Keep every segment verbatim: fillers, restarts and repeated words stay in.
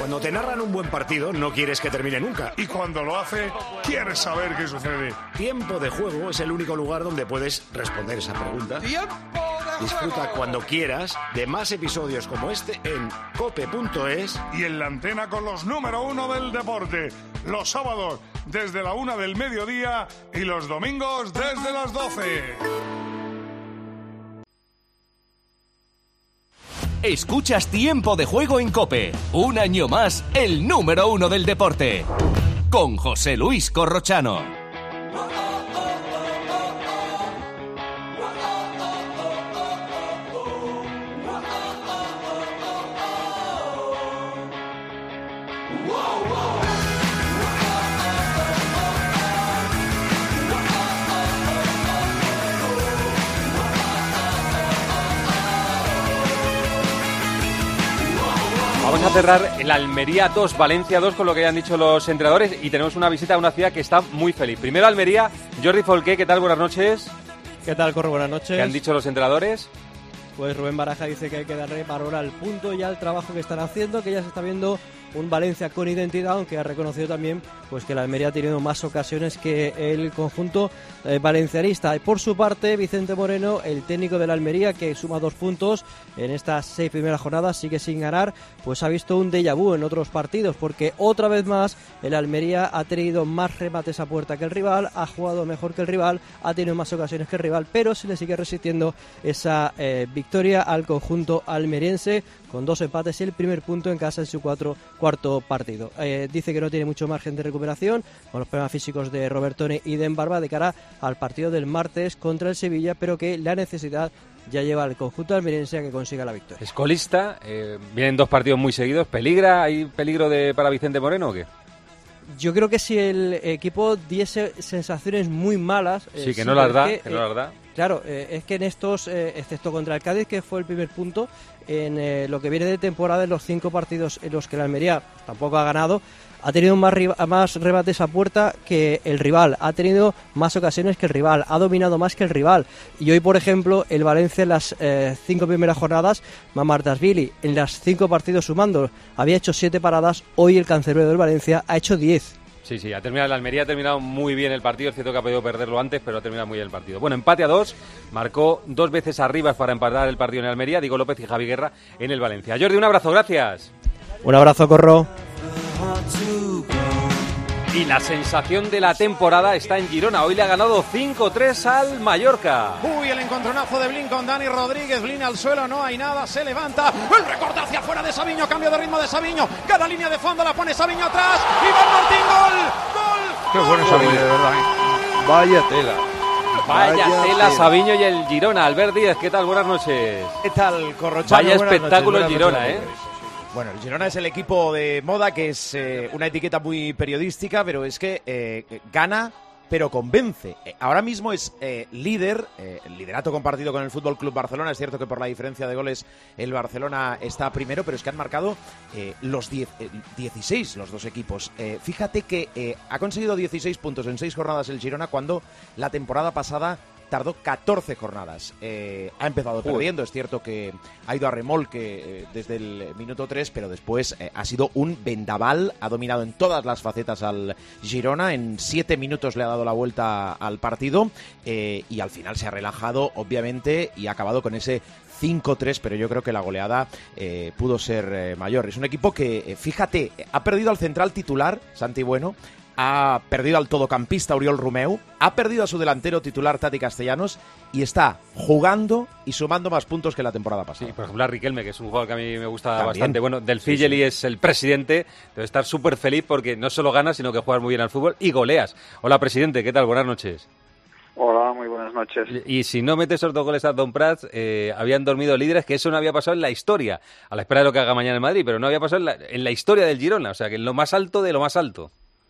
Cuando te narran un buen partido, no quieres que termine nunca. Y cuando lo hace, quieres saber qué sucede. Tiempo de Juego es el único lugar donde puedes responder esa pregunta. ¡Tiempo de Disfruta juego! cuando quieras de más episodios como este en cope punto es. Y en la antena con los número uno del deporte. Los sábados desde la una del mediodía y los domingos desde las doce. Escuchas Tiempo de Juego en COPE. Un año más, el número uno del deporte. Con José Luis Corrochano. Vamos a cerrar el Almería dos, Valencia dos, con lo que ya han dicho los entrenadores, y tenemos una visita a una ciudad que está muy feliz. Primero Almería, Jordi Folqué, ¿qué tal? Buenas noches. ¿Qué tal, Corro? Buenas noches. ¿Qué han dicho los entrenadores? Pues Rubén Baraja dice que hay que darle valor al punto y al trabajo que están haciendo, que ya se está viendo un Valencia con identidad, aunque ha reconocido también pues que la Almería ha tenido más ocasiones que el conjunto eh, valencianista. Y por su parte, Vicente Moreno, el técnico de la Almería, que suma dos puntos en estas seis primeras jornadas, sigue sin ganar, pues ha visto un déjà vu en otros partidos, porque otra vez más el Almería ha tenido más remates a puerta que el rival, ha jugado mejor que el rival, ha tenido más ocasiones que el rival, pero se le sigue resistiendo esa eh, victoria al conjunto almeriense, con dos empates y el primer punto en casa en su cuatro, cuarto partido. Eh, dice que no tiene mucho margen de recuperación con los problemas físicos de Robertone y de Embarba de cara al partido del martes contra el Sevilla, pero que la necesidad ya lleva al conjunto almeriense a que consiga la victoria. Es colista, eh, vienen dos partidos muy seguidos. ¿Peligra? ¿Hay peligro de para Vicente Moreno o qué? Yo creo que si el equipo diese sensaciones muy malas... Sí, eh, que no las da, que, que no las da. Claro, eh, es que en estos, eh, excepto contra el Cádiz, que fue el primer punto, en eh, lo que viene de temporada, en los cinco partidos en los que la Almería tampoco ha ganado, ha tenido más, más rebates a puerta que el rival, ha tenido más ocasiones que el rival, ha dominado más que el rival. Y hoy, por ejemplo, el Valencia en las eh, cinco primeras jornadas, Mamardashvili, en las cinco partidos sumando, había hecho siete paradas, hoy el cancerbero del Valencia ha hecho diez. Sí, sí, ha terminado la Almería, ha terminado muy bien el partido. Es cierto que ha podido perderlo antes, pero ha terminado muy bien el partido. Bueno, empate a dos, marcó dos veces arriba para empatar el partido en el Almería, Diego López y Javi Guerra en el Valencia. Jordi, un abrazo, gracias. Un abrazo, Corro. Y la sensación de la temporada está en Girona. Hoy le ha ganado cinco tres al Mallorca. Uy, el encontronazo de Blin con Dani Rodríguez. Blin al suelo, no hay nada, se levanta. El recorte hacia afuera de Sabiño, cambio de ritmo de Sabiño. Cada línea de fondo la pone Sabiño atrás. Iván Martín, gol, gol. Qué bueno Sabiño, de verdad. ¿eh? Vaya tela. Vaya, Vaya tela, Sabiño y el Girona. Albert Díaz, ¿qué tal? Buenas noches. ¿Qué tal, Corrochano? Vaya espectáculo el Girona, ¿eh? Bueno, el Girona es el equipo de moda, que es eh, una etiqueta muy periodística, pero es que eh, gana, pero convence. Eh, ahora mismo es eh, líder, eh, el liderato compartido con el F C Barcelona. Es cierto que por la diferencia de goles el Barcelona está primero, pero es que han marcado eh, los diez, eh, dieciséis los dos equipos. Eh, fíjate que eh, ha conseguido dieciséis puntos en seis jornadas el Girona, cuando la temporada pasada tardó catorce jornadas. Eh, ha empezado Uy. perdiendo, es cierto que ha ido a remolque eh, desde el minuto tres, pero después eh, ha sido un vendaval, ha dominado en todas las facetas al Girona, en siete minutos le ha dado la vuelta al partido eh, y al final se ha relajado, obviamente, y ha acabado con ese cinco tres, pero yo creo que la goleada eh, pudo ser eh, mayor. Es un equipo que, eh, fíjate, ha perdido al central titular, Santi Bueno, ha perdido al todocampista Oriol Romeu, ha perdido a su delantero titular Tati Castellanos y está jugando y sumando más puntos que la temporada pasada. Sí, por ejemplo a Riquelme, que es un jugador que a mí me gusta También. bastante. Bueno, Del Figeli sí, sí. es el presidente, debe estar súper feliz porque no solo ganas, sino que juegas muy bien al fútbol y goleas. Hola, presidente, ¿qué tal? Buenas noches. Hola, muy buenas noches. Y, y si no metes esos dos goles a Don Prats, eh, habían dormido líderes, que eso no había pasado en la historia, a la espera de lo que haga mañana en Madrid, pero no había pasado en la, en la historia del Girona, o sea, que en lo más alto de lo más alto.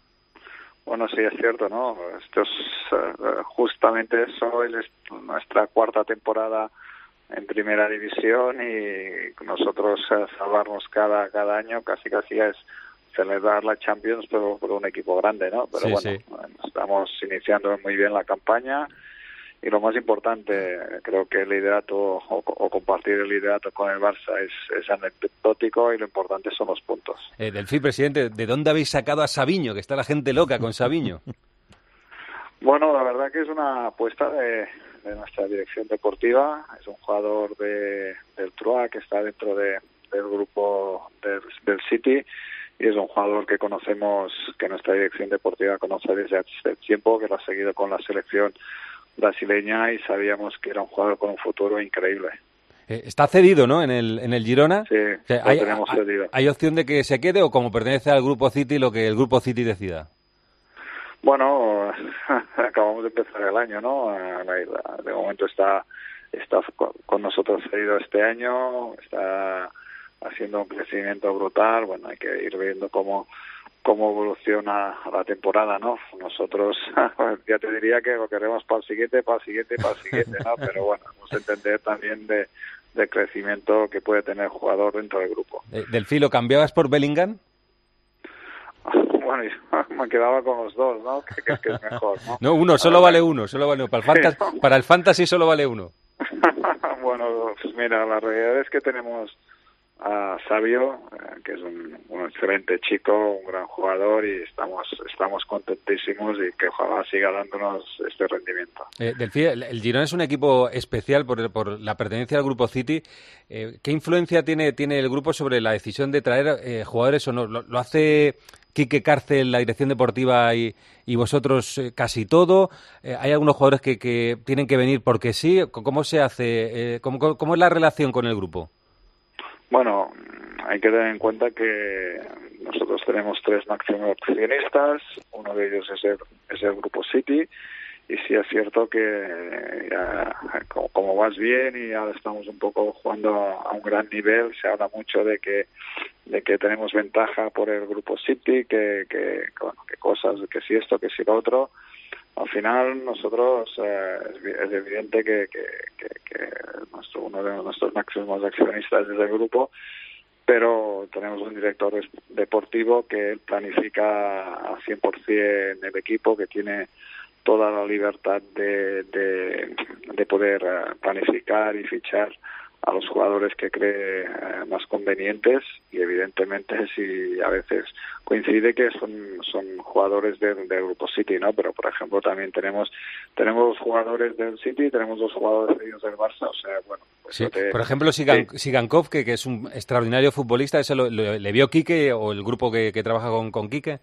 Bueno, sí, es cierto, ¿no? Esto es uh, justamente eso, es nuestra cuarta temporada en primera división y nosotros uh, salvarnos cada cada año casi casi es celebrar la Champions por, por un equipo grande, ¿no? Pero sí, bueno, sí. estamos iniciando muy bien la campaña y lo más importante, creo que el liderato o, o compartir el liderato con el Barça es, es anecdótico y lo importante son los puntos. Eh, Delfí, presidente, ¿de dónde habéis sacado a Sabiño? Que está la gente loca con Sabiño. Bueno, la verdad que es una apuesta de, de nuestra dirección deportiva. Es un jugador de, del Troyes que está dentro de, del grupo del, del City y es un jugador que conocemos, que nuestra dirección deportiva conoce desde hace tiempo, que lo ha seguido con la selección brasileña y sabíamos que era un jugador con un futuro increíble. Eh, está cedido, ¿no? En el, en el Girona. Sí, o sea, lo hay, tenemos cedido. ¿Hay opción de que se quede o como pertenece al Grupo City, lo que el Grupo City decida? Bueno, acabamos de empezar el año, ¿no? De momento está, está con nosotros cedido este año, está haciendo un crecimiento brutal. Bueno, hay que ir viendo cómo cómo evoluciona la temporada, ¿no? Nosotros ya te diría que lo queremos para el siguiente, para el siguiente, para el siguiente, ¿no? Pero bueno, vamos a entender también de, de crecimiento que puede tener el jugador dentro del grupo. Eh, Delfí, ¿lo cambiabas por Bellingham? Bueno, me quedaba con los dos, ¿no? Que, que, que es mejor, ¿no? No, uno, solo vale uno, solo vale uno. Para el fantasy, para el fantasy solo vale uno. Bueno, pues mira, la realidad es que tenemos a Sabio, eh, que es un, un excelente chico, un gran jugador y estamos estamos contentísimos y que ojalá siga dándonos este rendimiento. Eh, Delfí, el, el Girona es un equipo especial por, por la pertenencia al Grupo City. Eh, ¿Qué influencia tiene tiene el grupo sobre la decisión de traer eh, jugadores o no? ¿Lo, lo hace Quique Cárcel, la dirección deportiva y, y vosotros eh, casi todo? Eh, ¿Hay algunos jugadores que, que tienen que venir porque sí? ¿Cómo se hace? Eh, ¿cómo, ¿Cómo es la relación con el grupo? Bueno, hay que tener en cuenta que nosotros tenemos tres máximos accionistas, uno de ellos es el, es el Grupo City, y sí es cierto que ya, como, como vas bien y ahora estamos un poco jugando a un gran nivel, se habla mucho de que de que tenemos ventaja por el Grupo City, que, que, bueno, que cosas, que si esto, que si lo otro. Al final nosotros eh, es evidente que, que, que, que nuestro, uno de nuestros máximos accionistas es el grupo, pero tenemos un director deportivo que planifica al cien por ciento el equipo, que tiene toda la libertad de, de, de poder planificar y fichar a los jugadores que cree eh, más convenientes y evidentemente si a veces coincide que son son jugadores del, del Grupo City, ¿no? Pero por ejemplo también tenemos tenemos los jugadores del City, tenemos los jugadores de ellos del Barça, o sea, bueno. Pues sí. te... Por ejemplo, Sigan, sí. Sigankov, que, que es un extraordinario futbolista, ¿eso lo, lo, le vio Quique o el grupo que, que trabaja con, con Quique?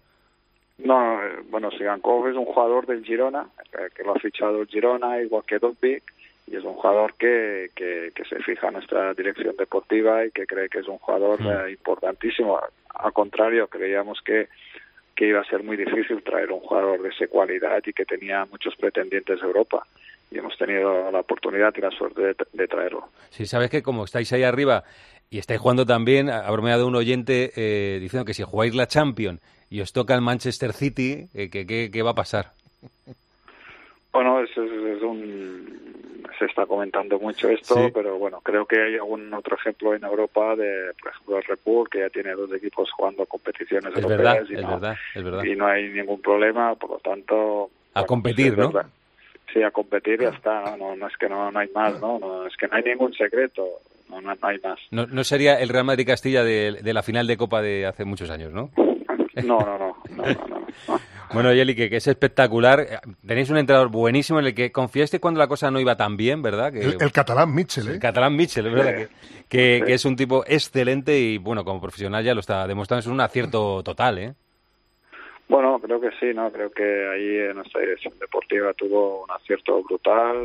No, eh, bueno, Sigankov es un jugador del Girona, eh, que lo ha fichado el Girona, igual que Dovbyk, y es un jugador que, que, que se fija en nuestra dirección deportiva y que cree que es un jugador mm. eh, importantísimo. Al contrario, creíamos que, que iba a ser muy difícil traer un jugador de esa cualidad y que tenía muchos pretendientes de Europa. Y hemos tenido la oportunidad y la suerte de, de traerlo. Sí, sabes que como estáis ahí arriba y estáis jugando también, ha bromeado un oyente eh, diciendo que si jugáis la Champions y os toca el Manchester City, eh, ¿qué, qué, ¿qué va a pasar? Bueno, es, es, es un... se está comentando mucho esto, sí. Pero bueno, creo que hay algún otro ejemplo en Europa de, por ejemplo, el Red Bull, que ya tiene dos equipos jugando competiciones es europeas verdad, y, es no, verdad, es verdad. y no hay ningún problema, por lo tanto... A bueno, competir, pues ¿no? Sí, a competir y ya está, no, no es que no, no hay más, ¿no? no es que no hay ningún secreto, no, no, no hay más. No, no sería el Real Madrid Castilla de, de la final de Copa de hace muchos años, ¿no? No, no, no, no, no, no, no. Bueno, Yeli, que, que es espectacular. Tenéis un entrenador buenísimo en el que confiaste cuando la cosa no iba tan bien, ¿verdad? Que, el, el catalán Mitchell, ¿eh? El catalán Mitchell, es verdad, sí, que, que, sí. que es un tipo excelente y, bueno, como profesional ya lo está demostrando, es un acierto total, ¿eh? Bueno, creo que sí, ¿no? Creo que ahí en nuestra dirección deportiva tuvo un acierto brutal.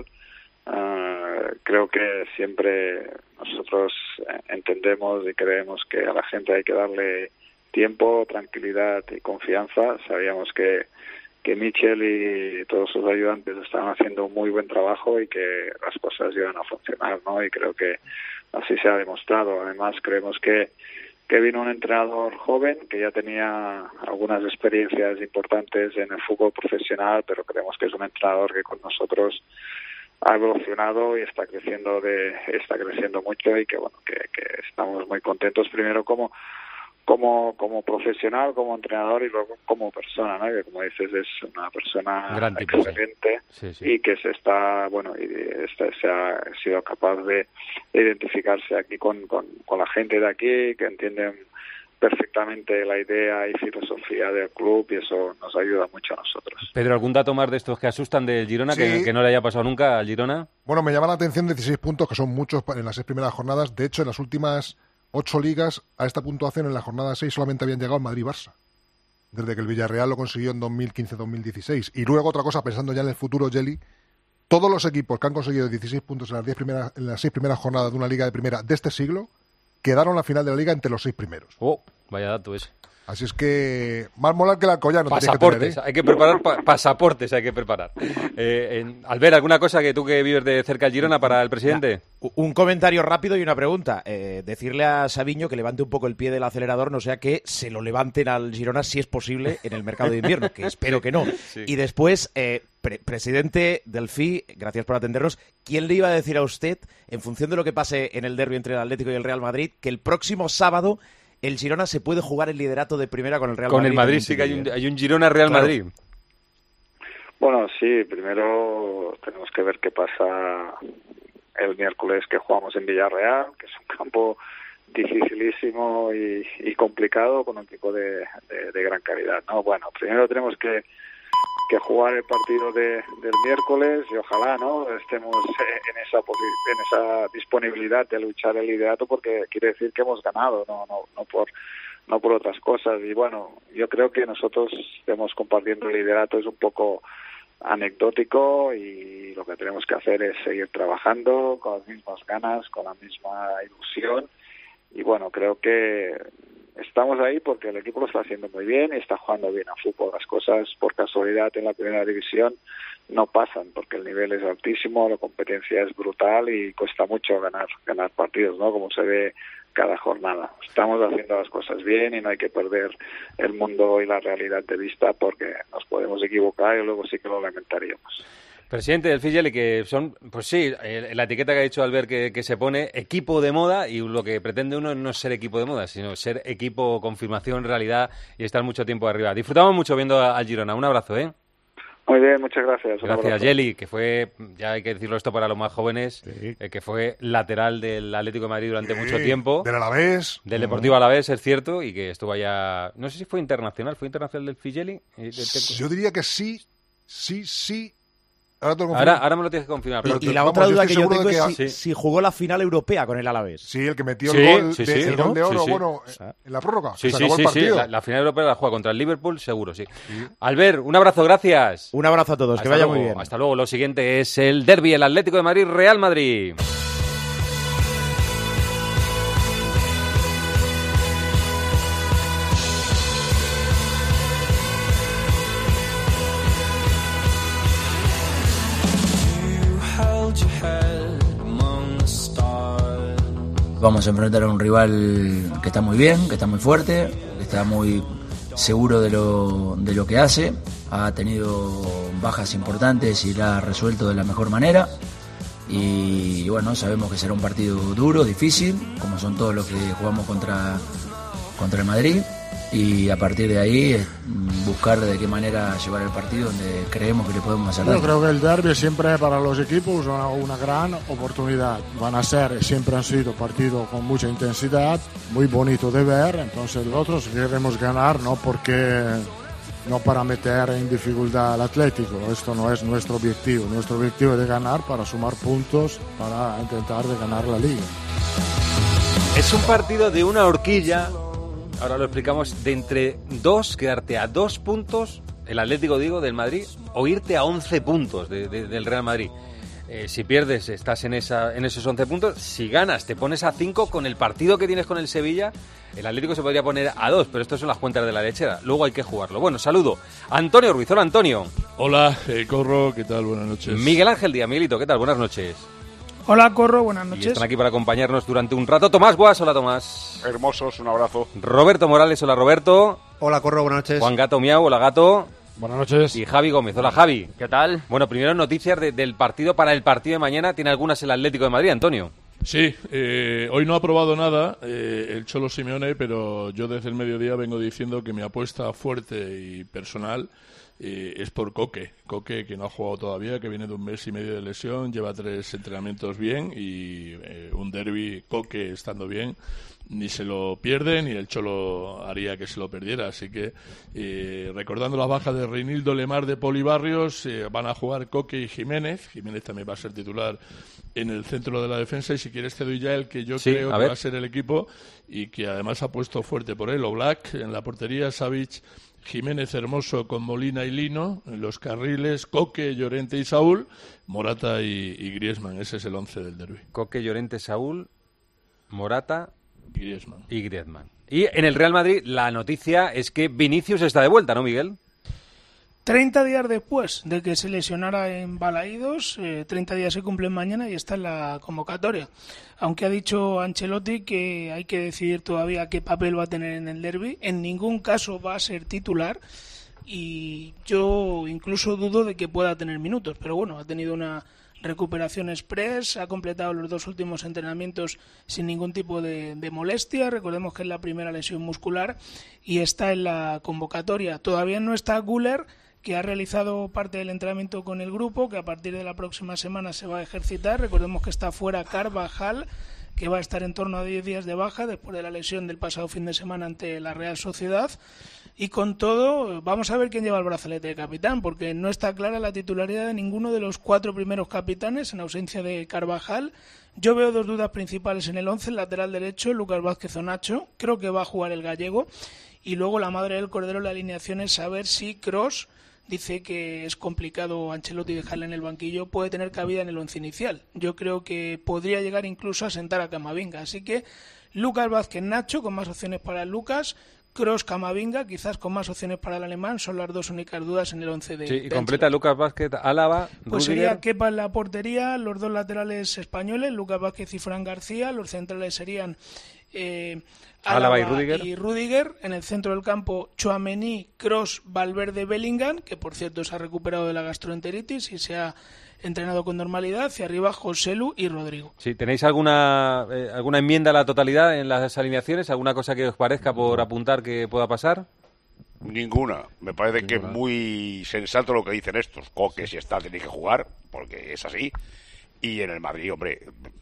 Uh, creo que siempre nosotros entendemos y creemos que a la gente hay que darle tiempo, tranquilidad y confianza. Sabíamos que, que Mitchell y todos sus ayudantes estaban haciendo un muy buen trabajo y que las cosas iban a funcionar, ¿no? Y creo que así se ha demostrado. Además, creemos que, que vino un entrenador joven que ya tenía algunas experiencias importantes en el fútbol profesional, pero creemos que es un entrenador que con nosotros ha evolucionado y está creciendo de está creciendo mucho y que bueno que, que estamos muy contentos primero como como como profesional, como entrenador y luego como persona, ¿no? Que como dices es una persona Gran tipo, excelente sí. Sí, sí. y que se está, bueno, y está, se ha sido capaz de, de identificarse aquí con, con, con la gente de aquí, que entienden perfectamente la idea y filosofía del club y eso nos ayuda mucho a nosotros. Pedro, ¿algún dato más de estos que asustan del Girona, Sí. que, que no le haya pasado nunca al Girona? Bueno, me llama la atención dieciséis puntos, que son muchos en las seis primeras jornadas. De hecho, en las últimas ocho ligas, a esta puntuación en la jornada seis solamente habían llegado el Madrid y Barça. Desde que el Villarreal lo consiguió en dos mil quince dos mil dieciséis. Y luego otra cosa, pensando ya en el futuro, Jelly, todos los equipos que han conseguido dieciséis puntos en las, diez primeras, en las seis primeras jornadas de una liga de primera de este siglo, quedaron a la final de la liga entre los seis primeros. Oh, vaya dato ese. Así es que más molar que el Alcoyano. Pasaportes, que tener, ¿eh? hay que preparar pa- pasaportes, hay que preparar. Eh, en, Albert, ¿alguna cosa que tú que vives de cerca el Girona para el presidente? Un comentario rápido y una pregunta. Eh, decirle a Sabiño que levante un poco el pie del acelerador, no sea que se lo levanten al Girona, si es posible, en el mercado de invierno, que espero que no. Sí. Y después, eh, pre- presidente del F I, gracias por atendernos, ¿quién le iba a decir a usted, en función de lo que pase en el derbi entre el Atlético y el Real Madrid, que el próximo sábado el Girona se puede jugar el liderato de primera con el Real Con Madrid? el Madrid sí que hay un, hay un Girona-Real Claro. Madrid. Bueno, sí, primero tenemos que ver qué pasa el miércoles que jugamos en Villarreal, que es un campo dificilísimo y, y complicado con un equipo de, de, de gran calidad, ¿no? Bueno, primero tenemos que que jugar el partido de, del miércoles y ojalá, ¿no?, estemos en esa posi- en esa disponibilidad de luchar el liderato, porque quiere decir que hemos ganado, no no no por no por otras cosas. Y bueno, yo creo que nosotros estemos compartiendo el liderato es un poco anecdótico y lo que tenemos que hacer es seguir trabajando con las mismas ganas, con la misma ilusión. Y bueno, creo que estamos ahí porque el equipo lo está haciendo muy bien y está jugando bien a fútbol. Las cosas, por casualidad, en la primera división no pasan porque el nivel es altísimo, la competencia es brutal y cuesta mucho ganar ganar partidos, ¿no?, como se ve cada jornada. Estamos haciendo las cosas bien y no hay que perder el mundo y la realidad de vista porque nos podemos equivocar y luego sí que lo lamentaríamos. Presidente del Fijel, y que son, pues sí, eh, la etiqueta que ha dicho Albert que, que se pone equipo de moda, y lo que pretende uno no es ser equipo de moda, sino ser equipo confirmación, realidad y estar mucho tiempo arriba. Disfrutamos mucho viendo al Girona. Un abrazo, ¿eh? Muy bien, muchas gracias. Un Gracias, abrazo. Yeli, que fue, ya hay que decirlo esto para los más jóvenes, sí. eh, que fue lateral del Atlético de Madrid durante Sí, mucho tiempo. Del Alavés. Del Deportivo Alavés, es cierto, y que estuvo allá, no sé si fue internacional, ¿fue internacional del Fijeli? Yo diría que sí, sí, sí. Ahora, te lo confirmo. ahora, ahora me lo tienes que confirmar. Y, Pero y la vamos, otra yo duda estoy que yo seguro tengo de es que- si, Sí. si jugó la final europea con el Alavés. Sí, el que metió Sí, el gol, sí, de, sí. el ¿Sí, gol no? de oro, Sí, sí. bueno, en la prórroga. Sí, se sí, acabó sí, el sí. partido. La, la final europea la juega contra el Liverpool, seguro, sí. Albert, un abrazo, gracias. Un abrazo a todos, Hasta que vaya luego, muy bien. Hasta luego. Lo siguiente es el derbi, el Atlético de Madrid, Real Madrid. Vamos a enfrentar a un rival que está muy bien, que está muy fuerte, que está muy seguro de lo, de lo que hace, ha tenido bajas importantes y la ha resuelto de la mejor manera. Y bueno, sabemos que será un partido duro, difícil, como son todos los que jugamos contra, contra el Madrid. Y a partir de ahí eh, buscar de qué manera llevar el partido donde creemos que le podemos hacer Yo daño. creo que el derby siempre para los equipos es una, una gran oportunidad. Van a ser, siempre han sido partidos con mucha intensidad, muy bonito de ver. Entonces nosotros queremos ganar, no porque no para meter en dificultad al Atlético. Esto no es nuestro objetivo. Nuestro objetivo es de ganar para sumar puntos, para intentar de ganar la liga. Es un partido de una horquilla. Ahora lo explicamos, de entre dos, quedarte a dos puntos, el Atlético, digo, del Madrid, o irte a once puntos de, de, del Real Madrid. Eh, si pierdes, estás en, esa, en esos once puntos. Si ganas, te pones a cinco. Con el partido que tienes con el Sevilla, el Atlético se podría poner a dos, pero estas son las cuentas de la lechera. Luego hay que jugarlo. Bueno, saludo. Antonio Ruiz. Hola, Antonio. Hola, eh, Corro, ¿qué tal? Buenas noches. Miguel Ángel Díaz. Miguelito, ¿qué tal? Buenas noches. Hola, Corro, buenas Y noches. están aquí para acompañarnos durante un rato. Tomás Guas. Hola, Tomás. Hermosos, un abrazo. Roberto Morales. Hola, Roberto. Hola, Corro, buenas noches. Juan Gato Miau. Hola, Gato. Buenas noches. Y Javi Gómez. Hola, Javi. ¿Qué tal? Bueno, primero noticias de, del partido para el partido de mañana. ¿Tiene algunas el Atlético de Madrid, Antonio? Sí, eh, hoy no ha probado nada eh, el Cholo Simeone, pero yo desde el mediodía vengo diciendo que mi apuesta fuerte y personal eh, es por Coque. Coque, que no ha jugado todavía, que viene de un mes y medio de lesión, lleva tres entrenamientos bien y eh, un derbi Coque estando bien ni se lo pierde ni el Cholo haría que se lo perdiera. Así que eh, recordando las bajas de Reinildo, Lemar, de Poli Barrios, eh, van a jugar Coque y Jiménez. Jiménez también va a ser titular en el centro de la defensa, y si quieres te doy ya el que yo sí, creo que ver. va a ser el equipo y que además ha puesto fuerte por él. Oblak en la portería, Savic, Jiménez, Hermoso con Molina y Lino, en los carriles Coque, Llorente y Saúl, Morata y, y Griezmann. Ese es el once del derbi. Coque, Llorente, Saúl, Morata Griezmann. y Griezmann. Y en el Real Madrid la noticia es que Vinicius está de vuelta, ¿no, Miguel? treinta días después de que se lesionara en Balaídos, eh, treinta días se cumplen mañana y está en la convocatoria. Aunque ha dicho Ancelotti que hay que decidir todavía qué papel va a tener en el derbi, en ningún caso va a ser titular y yo incluso dudo de que pueda tener minutos. Pero bueno, ha tenido una recuperación express, ha completado los dos últimos entrenamientos sin ningún tipo de, de molestia. Recordemos que es la primera lesión muscular y está en la convocatoria. Todavía no está Güler, que ha realizado parte del entrenamiento con el grupo, que a partir de la próxima semana se va a ejercitar. Recordemos que está fuera Carvajal, que va a estar en torno a diez días de baja después de la lesión del pasado fin de semana ante la Real Sociedad. Y con todo, vamos a ver quién lleva el brazalete de capitán, porque no está clara la titularidad de ninguno de los cuatro primeros capitanes en ausencia de Carvajal. Yo veo dos dudas principales en el once, el lateral derecho, Lucas Vázquez o Nacho. Creo que va a jugar el gallego. Y luego la madre del cordero, la alineación es saber si Kroos, dice que es complicado Ancelotti dejarle en el banquillo, puede tener cabida en el once inicial. Yo creo que podría llegar incluso a sentar a Camavinga. Así que Lucas Vázquez, Nacho, con más opciones para Lucas, Kroos, Camavinga, quizás con más opciones para el alemán, son las dos únicas dudas en el once de Sí, y de completa Lucas Vázquez, Álava, Pues Rudiger. sería Kepa en la portería, los dos laterales españoles, Lucas Vázquez y Fran García, los centrales serían eh, Álava Álava y Rudiger. y Rudiger, en el centro del campo Tchouaméni, Kroos, Valverde, Bellingham, que por cierto se ha recuperado de la gastroenteritis y se ha entrenado con normalidad, y arriba Joselu y Rodrigo. Sí, ¿tenéis alguna eh, alguna enmienda a la totalidad en las alineaciones? ¿Alguna cosa que os parezca por apuntar que pueda pasar? Ninguna. Me parece que es muy sensato lo que dicen estos. Coque, si está, tenéis que jugar, porque es así. Y en el Madrid, hombre,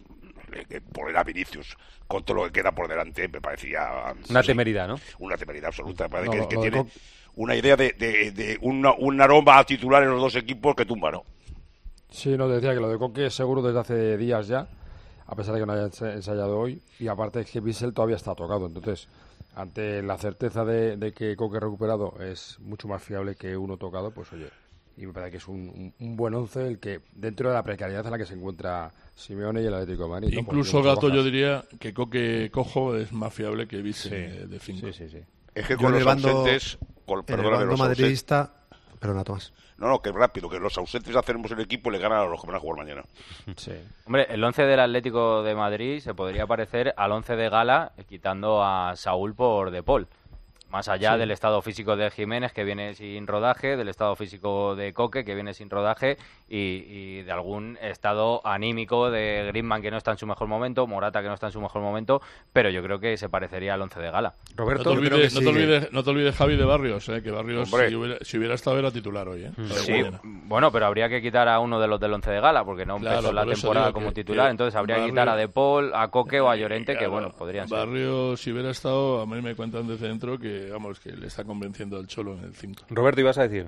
poner a Vinicius con todo lo que queda por delante me parecía... Una sí, temeridad, ¿no? Una temeridad absoluta. Me parece No, que, lo- que lo de tiene Coque- una idea de, de, de una, un aroma titular en los dos equipos que tumba, ¿no? Sí, no, te decía que lo de Coque es seguro desde hace días ya, a pesar de que no haya ensa- ensayado hoy, y aparte es que Bissell todavía está tocado, entonces, ante la certeza de, de que Coque recuperado es mucho más fiable que uno tocado, pues oye, y me parece que es un, un, un buen once el que, dentro de la precariedad en la que se encuentra Simeone y el Atlético de Madrid. ¿no? Incluso, Porque hay Gato, muchas yo bajas. diría que Coque cojo es más fiable que Bissell de, de cinco. Sí, sí, sí. Es que Yo con en los el bando- ausentes... Con, en el perdóname, bando los ausentes- madridista... Perdona, Tomás. No, no, que rápido, que los ausentes hacemos el equipo y le ganan a los que van a jugar mañana. Sí. Hombre, el once del Atlético de Madrid se podría parecer al once de Gala, eh, quitando a Saúl por De Paul. Más allá Sí. del estado físico de Jiménez, que viene sin rodaje, del estado físico de Coque, que viene sin rodaje, y, y de algún estado anímico de Griezmann, que no está en su mejor momento, Morata, que no está en su mejor momento, pero yo creo que se parecería al once de Gala. No te, olvides, no, te olvides, no te olvides, Javi, de Barrios, eh, que Barrios, Hombre. si hubiera, si hubiera estado, era titular hoy. Eh, Sí, bueno, pero habría que quitar a uno de los del once de Gala, porque no Claro, empezó la por eso temporada digo como que- titular, que entonces habría que Barrios- quitar a De Paul, a Coque o a Llorente, que Claro, bueno, podrían ser. Barrios, si hubiera estado, a mí me cuentan desde dentro que, vamos, que le está convenciendo al Cholo en el cinco. Roberto, ¿ibas a decir?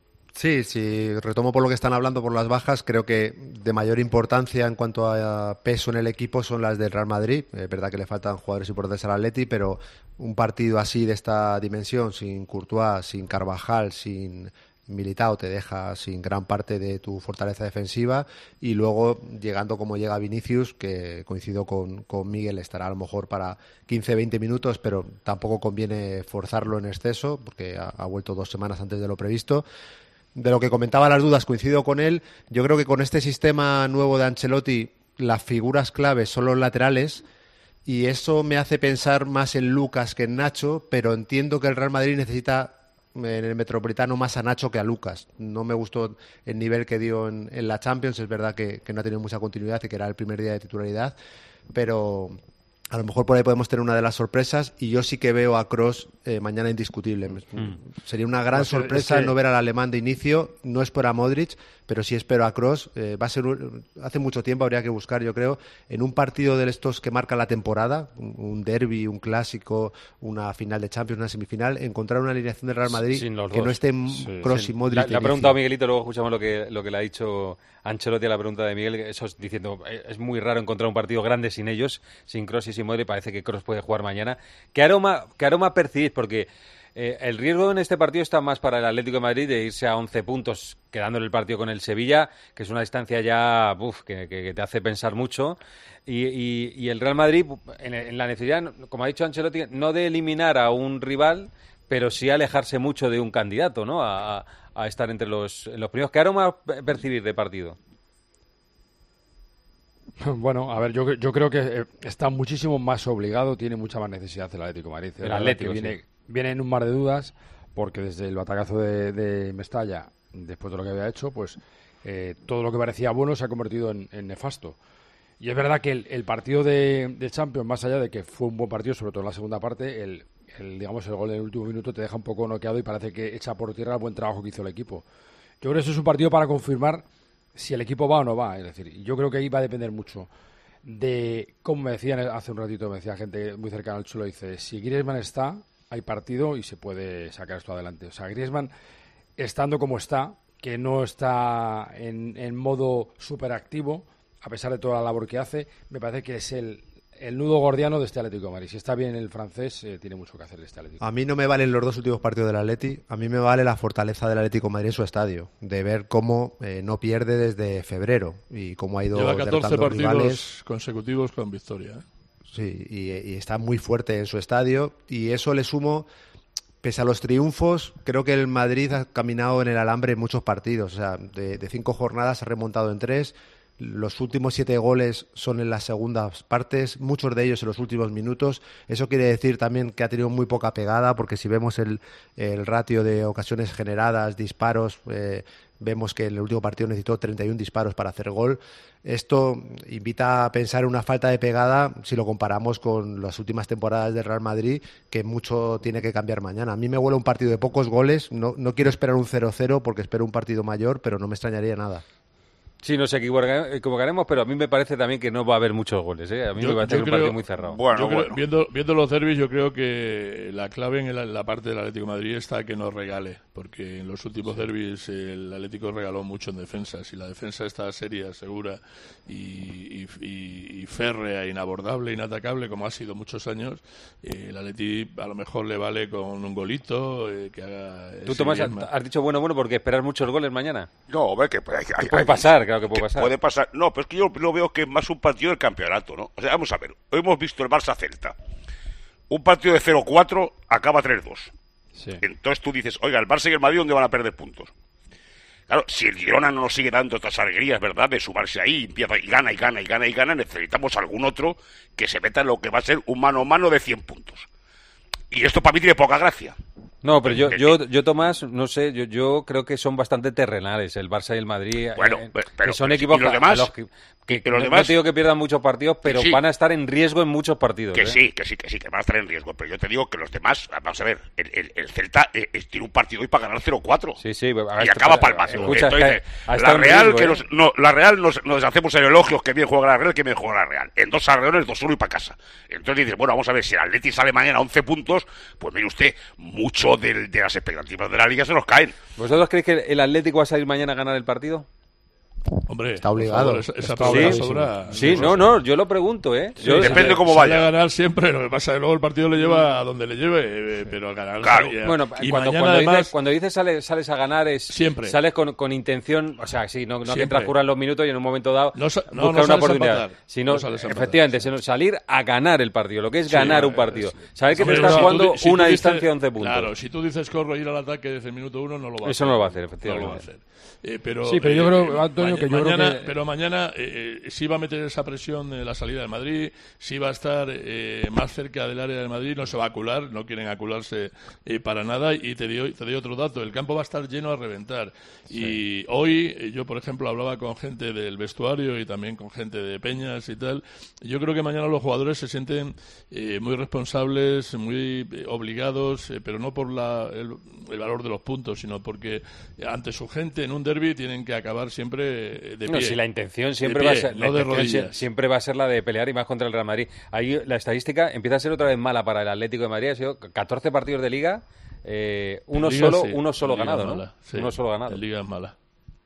Sí, si retomo por lo que están hablando, por las bajas, creo que de mayor importancia en cuanto a peso en el equipo son las del Real Madrid. Es verdad que le faltan jugadores importantes al Atleti, pero un partido así de esta dimensión, sin Courtois, sin Carvajal, sin Militao, te deja sin gran parte de tu fortaleza defensiva, y luego llegando como llega Vinicius, que coincido con, con Miguel, estará a lo mejor para quince veinte minutos, pero tampoco conviene forzarlo en exceso, porque ha, ha vuelto dos semanas antes de lo previsto. De lo que comentaba las dudas, coincido con él. Yo creo que con este sistema nuevo de Ancelotti, las figuras claves son los laterales, y eso me hace pensar más en Lucas que en Nacho, pero entiendo que el Real Madrid necesita en el Metropolitano más a Nacho que a Lucas. No me gustó el nivel que dio en, en la Champions. Es verdad que, que no ha tenido mucha continuidad y que era el primer día de titularidad, pero a lo mejor por ahí podemos tener una de las sorpresas, y yo sí que veo a Kroos eh, mañana indiscutible. Mm. Sería una gran pues sorpresa es que... no ver al alemán de inicio. No espero a Modric, pero sí espero a Kroos. Eh, va a ser un... hace mucho tiempo habría que buscar, yo creo, en un partido de estos que marca la temporada, un, un derbi, un clásico, una final de Champions, una semifinal, encontrar una alineación del Real Madrid que no estén sí, Kroos sí. y Modric. Le ha preguntado a Miguelito, luego escuchamos lo que lo que le ha dicho Ancelotti a la pregunta de Miguel, eso es diciendo, es muy raro encontrar un partido grande sin ellos, sin Kroos y sin Modric. Parece que Kroos puede jugar mañana. ¿Qué aroma, qué aroma percibís? Porque eh, el riesgo en este partido está más para el Atlético de Madrid de irse a once puntos, quedándole el partido con el Sevilla, que es una distancia ya uf, que, que, que te hace pensar mucho. Y, y, y el Real Madrid, en, en la necesidad, como ha dicho Ancelotti, no de eliminar a un rival, pero sí alejarse mucho de un candidato, ¿no? A, a estar entre los, los primeros. ¿Qué aroma percibir de partido? Bueno, a ver, yo, yo creo que está muchísimo más obligado, tiene mucha más necesidad el Atlético de Madrid. El Atlético viene, sí. viene en un mar de dudas, porque desde el batacazo de, de Mestalla, después de lo que había hecho, pues eh, todo lo que parecía bueno se ha convertido en, en nefasto. Y es verdad que el, el partido de, de Champions, más allá de que fue un buen partido, sobre todo en la segunda parte, el, el digamos el gol en el último minuto te deja un poco noqueado y parece que echa por tierra el buen trabajo que hizo el equipo. Yo creo que eso es un partido para confirmar si el equipo va o no va. Es decir, yo creo que ahí va a depender mucho de, como me decían hace un ratito, me decía gente muy cercana al Cholo, dice, si Griezmann está, hay partido y se puede sacar esto adelante. O sea, Griezmann, estando como está, que no está en, en modo superactivo, a pesar de toda la labor que hace, me parece que es el, el nudo gordiano de este Atlético de Madrid. Si está bien el francés, eh, tiene mucho que hacer este Atlético. A mí no me valen los dos últimos partidos del Atleti, a mí me vale la fortaleza del Atlético de Madrid en su estadio, de ver cómo eh, no pierde desde febrero y cómo ha ido Lleva catorce partidos rivales consecutivos con victoria. ¿eh? Sí, y, y está muy fuerte en su estadio, y eso le sumo, pese a los triunfos, creo que el Madrid ha caminado en el alambre en muchos partidos. O sea, de, de cinco jornadas ha remontado en tres. Los últimos siete goles son en las segundas partes, muchos de ellos en los últimos minutos. Eso quiere decir también que ha tenido muy poca pegada, porque si vemos el, el ratio de ocasiones generadas, disparos, eh, vemos que en el último partido necesitó treinta y uno disparos para hacer gol. Esto invita a pensar en una falta de pegada si lo comparamos con las últimas temporadas del Real Madrid, que mucho tiene que cambiar mañana. A mí me huele un partido de pocos goles, no, no quiero esperar un cero cero porque espero un partido mayor, pero no me extrañaría nada. Sí, nos equivocaremos, pero a mí me parece también que no va a haber muchos goles, ¿eh? A mí yo, me parece yo un creo, partido muy cerrado. Bueno, yo creo, bueno. Viendo, viendo los derbis, yo creo que la clave en la, la parte del Atlético de Madrid está que nos regale, porque en los últimos sí. derbis el Atlético regaló mucho en defensa. Si la defensa está seria, segura y, y, y, y férrea, inabordable, inatacable, como ha sido muchos años, eh, el Atlético a lo mejor le vale con un golito eh, que haga... ¿Tú, Tomás, has dicho bueno, bueno, porque esperar muchos goles mañana? No, ve que hay, hay, puede hay, pasar, claro que puede que pasar. Puede pasar. No, pero es que yo lo veo que es más un partido del campeonato, ¿no? O sea, vamos a ver. Hoy hemos visto el Barça-Celta. Un partido de cero cuatro acaba tres dos. Sí. Entonces tú dices, oiga, el Barça y el Madrid, ¿dónde van a perder puntos? Claro, si el Girona no nos sigue dando estas alegrías, ¿verdad?, de sumarse ahí, empieza y gana y gana y gana y gana, necesitamos algún otro que se meta en lo que va a ser un mano a mano de cien puntos. Y esto para mí tiene poca gracia. No, pero yo, yo, yo Tomás, no sé, yo, yo creo que son bastante terrenales el Barça y el Madrid. Bueno, eh, pero, que son equipos los demás, a los que, que, que los no, demás, no te digo que pierdan muchos partidos, pero sí, van a estar en riesgo en muchos partidos. Que ¿eh? sí, que sí, que sí, que van a estar en riesgo. Pero yo te digo que los demás, vamos a ver, el, el, el Celta eh, tiene un partido hoy para ganar cero cuatro. Sí, sí. Y acaba palmazo. Escucha, Entonces, que la Real, riesgo, que ¿eh? nos, no, la Real nos, nos hacemos el elogios que bien juega la Real, que bien juega la Real. En dos arreones, dos uno y para casa. Entonces dices, bueno, vamos a ver, si el Atleti sale mañana a once puntos, pues mire usted, mucho de, de las expectativas de la Liga se nos caen. ¿Vosotros creéis que el Atlético va a salir mañana a ganar el partido? Hombre, está obligado. Esa, esa sí, sobra, sí, no, no, yo lo pregunto, ¿eh? Sí, yo, depende sale, cómo sale vaya. A ganar siempre, lo que pasa es que luego el partido le lleva a donde le lleve, eh, pero a ganar. Claro. Ya. Bueno, y cuando, mañana cuando, además, dices, cuando dices sales, sales a ganar es siempre. Sales con, con intención, o sea, sí, no, no que transcurran los minutos y en un momento dado no, no, buscar no una oportunidad, sino no efectivamente, sino salir a ganar el partido, lo que es ganar sí, un partido. Sí. Saber que Hombre, te estás si jugando tú, si una dices, distancia de once puntos. Claro, si tú dices corro ir al ataque desde el minuto uno, no lo va a Eso hacer. no lo va a hacer, efectivamente. No lo va a hacer. Eh, pero, sí, pero yo eh, creo, Antonio, Antonio, Ma- que yo mañana, creo que... Pero mañana eh, eh, sí va a meter esa presión de la salida del Madrid, sí va a estar eh, más cerca del área del Madrid, no se va a acular, no quieren acularse eh, para nada. Y te doy, te doy otro dato, el campo va a estar lleno a reventar. Sí. Y hoy, eh, yo por ejemplo hablaba con gente del vestuario y también con gente de Peñas y tal. Yo creo que mañana los jugadores se sienten eh, muy responsables, muy eh, obligados, eh, pero no por la, el, el valor de los puntos, sino porque ante su gente en un derbi tienen que acabar siempre de pie. No, si la intención siempre pie, va a ser no la de intención rodillas. siempre va a ser la de pelear y más contra el Real Madrid. Ahí la estadística empieza a ser otra vez mala para el Atlético de Madrid. Ha sido catorce partidos de Liga, eh, uno Liga, solo, sí. uno solo Liga ganado, es ¿no? mala, sí. Uno solo ganado. La Liga es mala.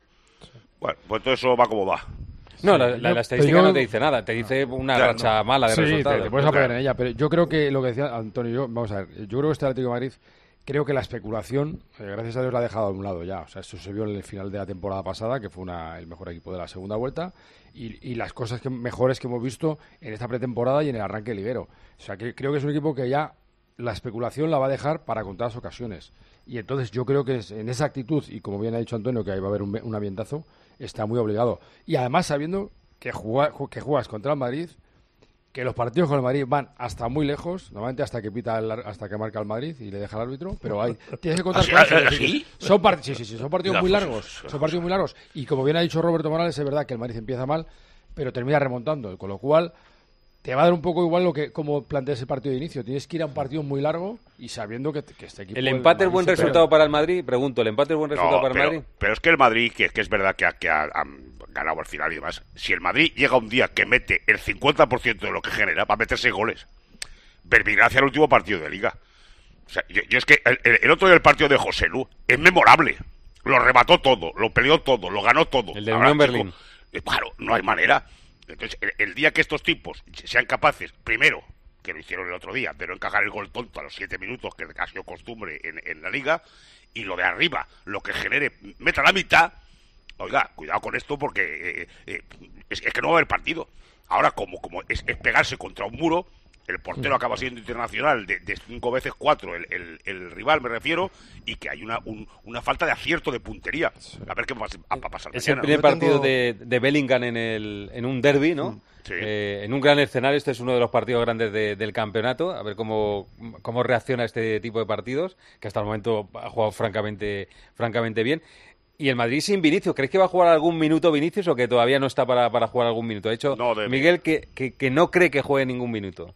Bueno, pues todo eso va como va. No, Sí, la, la, yo- la estadística pero yo- no te dice nada, te dice una Claro, racha no. mala de Sí, te, resultados. te puedes apoyar en ella, pero yo creo que lo que decía Antonio, yo, vamos a ver, yo creo que este Atlético de Madrid, creo que la especulación, eh, gracias a Dios, la ha dejado a un lado ya. O sea, eso se vio en el final de la temporada pasada, que fue una, el mejor equipo de la segunda vuelta, y, y las cosas que, mejores que hemos visto en esta pretemporada y en el arranque liguero. O sea, que creo que es un equipo que ya la especulación la va a dejar para contadas ocasiones. Y entonces yo creo que es- en esa actitud, y como bien ha dicho Antonio, que ahí va a haber un, un ambientazo, está muy obligado. Y además sabiendo que, juega- que juegas contra el Madrid, que los partidos con el Madrid van hasta muy lejos, normalmente hasta que pita el ar- hasta que marca el Madrid y le deja al árbitro, pero hay, tienes que contar ¿Ah, sí? con eso, es ¿Ah, decir, sí? son part- sí, sí, sí, son partidos Mira, muy pues, largos, pues, son partidos muy largos, y como bien ha dicho Roberto Morales, es verdad que el Madrid empieza mal, pero termina remontando, con lo cual te va a dar un poco igual lo que como planteas el partido de inicio, tienes que ir a un partido muy largo y sabiendo que, que este equipo... ¿El empate es Madrid buen se resultado pega. para el Madrid? Pregunto, ¿el empate es buen resultado No, para pero, el Madrid? pero es que el Madrid, que, que es verdad que ha, que ha- ha ganado al final y demás, si el Madrid llega un día que mete el cincuenta por ciento de lo que genera, va a meter seis goles. Verbigracia el último partido de Liga. O sea, yo, yo es que el, el- el otro día el partido de José Lu es memorable. Lo remató todo, lo peleó todo, lo ganó todo. El de Ahora, Unión chico, Berlín. eh, claro, no hay manera. Entonces, el, el día que estos tipos sean capaces, primero, que lo hicieron el otro día, de no encajar el gol tonto a los siete minutos, que ha sido costumbre en, en la Liga, y lo de arriba, lo que genere, meta la mitad. Oiga, cuidado con esto porque eh, eh, es, es que no va a haber partido. Ahora, como, como es, es pegarse contra un muro, el portero acaba siendo internacional de, de cinco veces cuatro, el, el, el rival me refiero, y que hay una, un- una falta de acierto de puntería. A ver qué va a, va a pasar Es el mañana. primer Yo partido tengo- de, de Bellingham en, el, en un derby, ¿no? Sí. Eh, en un gran escenario. Este es uno de los partidos grandes de- del campeonato. A ver cómo, cómo reacciona este tipo de partidos, que hasta el momento ha jugado francamente, francamente bien. Y el Madrid sin Vinicius. ¿Crees que va a jugar algún minuto Vinicius o que todavía no está para, para jugar algún minuto? Ha dicho No, debe. Miguel que, que, que no cree que juegue ningún minuto.